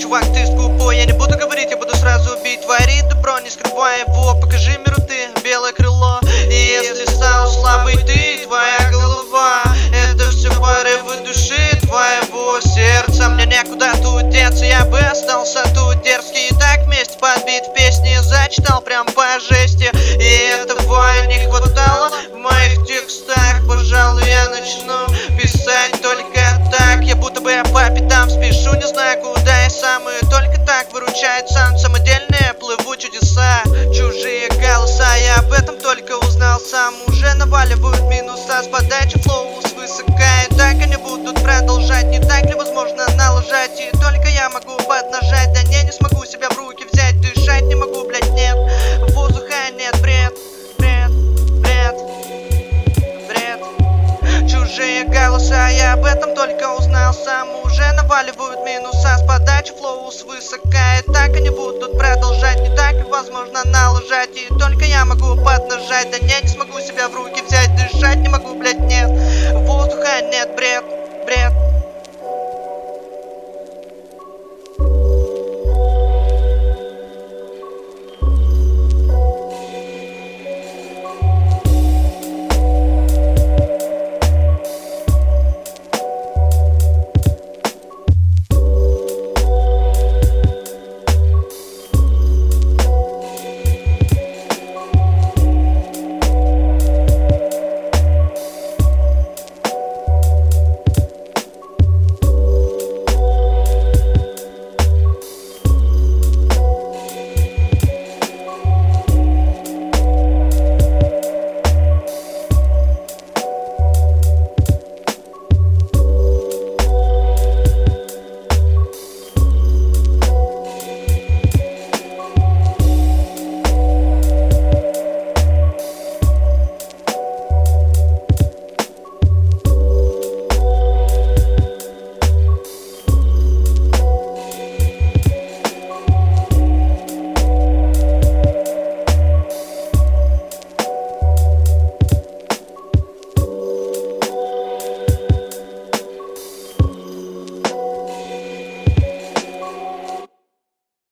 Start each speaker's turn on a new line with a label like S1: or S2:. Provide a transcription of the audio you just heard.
S1: чувак, ты скупой. Я не буду говорить, я буду сразу бить. Твори добро, не скрывай его. Покажи миру ты белое крыло. И если стал слабый ты, твоя голова, это все порывы души твоего сердца. Мне некуда тут деться, я бы остался тут дерзкий. И так вместе подбит в песне зачитал прям по жести. И этого не хватало в моих текстах. Пожалуй, я начну писать только так. Я будто бы по пятам спешу, не знаю куда и сам. И только так выручает сам. Самодельные плыву чудеса, чужие голоса. Я об этом только узнал сам. Уже наваливают минуса с подачи флоу свысока. И так они будут продолжать. Не так ли возможно налажать? И только я могу поднажать. Да не смогу себя в руки взять. Дышать не могу, блять, нет. Воздуха нет, бред, бред, бред, бред. Чужие голоса, я об этом только узнал сам. Уже наваливают минуса с подачи флоу свысока. И так они будут продолжать. Не так ли возможно налажать? И только я могу поднажать. Да не смогу себя в руки взять. Дышать не могу, блять, нет. Воздуха нет, бред, бред.